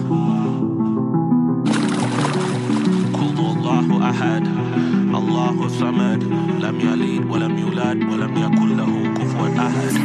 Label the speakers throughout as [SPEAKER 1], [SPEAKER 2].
[SPEAKER 1] قل الله أحد الله الصمد لم يلد ولم يولد ولم يكن له كفوا أحد.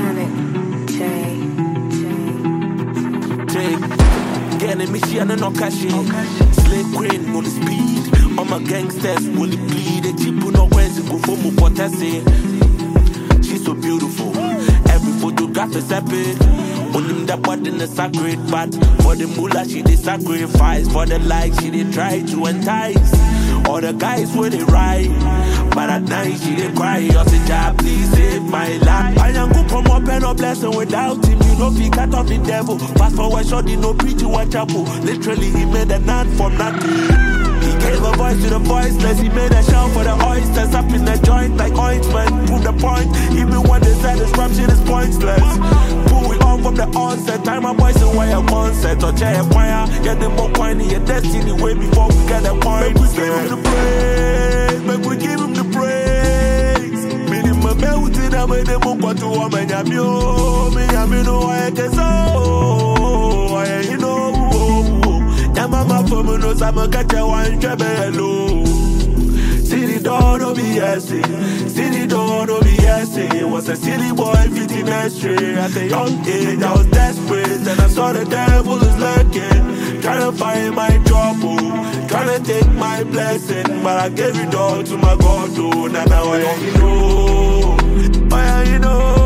[SPEAKER 1] Getting me she and no cash. Slave queen on the speed. All my gangsters will bleed. The cheap no wins go for me potesse. She's so beautiful. Every photograph is epic. On him that body in the sacred, but for the moolah she did sacrifice. For the likes she did try to entice. All the guys were they right, but at night she did cry. I said, "Jah, please save my life." I am good from up and no blessing without him. You know, he cut off the devil. Fast forward, short, no preaching, one chapel. Literally, he made a nun from nothing. He gave a voice to the voiceless. He made a shout for the oysters up in the joint like ointment. Prove the point, even when they said this rap shit is pointless. Pull it off from the onset. Time my boys away a concert or chair a choir. Get them more pointy, your destiny way before we get a point. Make we give him the praise. Make we give him the praise. Minimum melting, I made them up to a man. Me know I can so. I know. Mama for me knows I'm a catch a one hello. City door no BSC. City door no BSC. Was a silly boy fitting a straight. At a young age I was desperate. And I saw the devil is lurking, trying to find my trouble, trying to take my blessing. But I gave it all to my God. Oh, now I know. I know.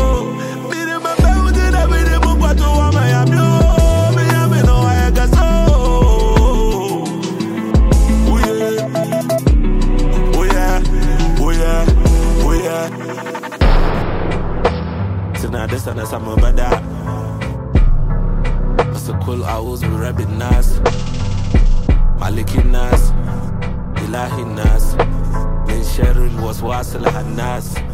[SPEAKER 1] Now this and that's I'm about that. What's so cool? I was with Rabbit Nas, Maliki Nas, Ilahi Nas, then Cheryl was Wasila Nas.